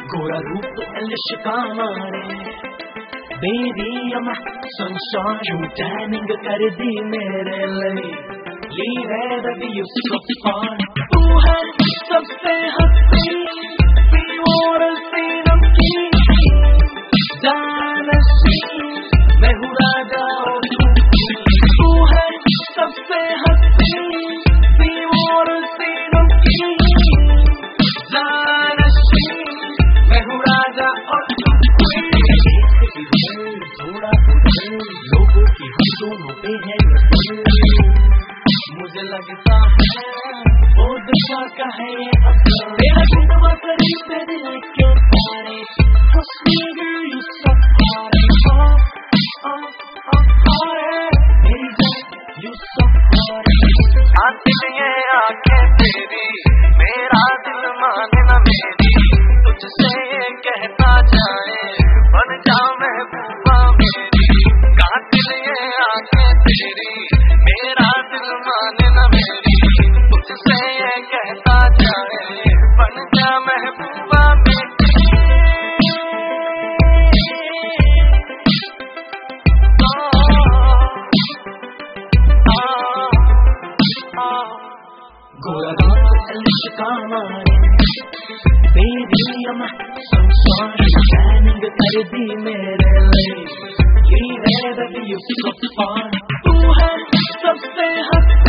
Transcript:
गोरा रूप इश्क मारे baby I'm sunshine you tanning कर दी मेरे लिए Leave it baby you so fine तू है सबसे हसीन सी और सी नमकीन जानसी मैं हूँ राजा और तू है सबसे हसीन सी और सी नमकीन जानसी मैं हूँ राजा और थोड़ा लोगों की हम दोनों पे है मुझे लगता है वो दिशा का है ये असर मेरा गुनवा करीब पे दिल के तारे हंसने गई यू सब मेरी जान यू सब आती ये आंखें तेरी मेरा दिल माने ना मेरी तुझसे ये कहता जाए बन जा महबूबा मेरी कातिल ये आंखें तेरी मेरा दिल माने ना मेरी तुझसे ये कहता जाए बन जा महबूबा मेरी गोरा इश्क मारे बेबी I'm sunshine shining कर दी मेरे लिए Leave it baby you so fine तू है सबसे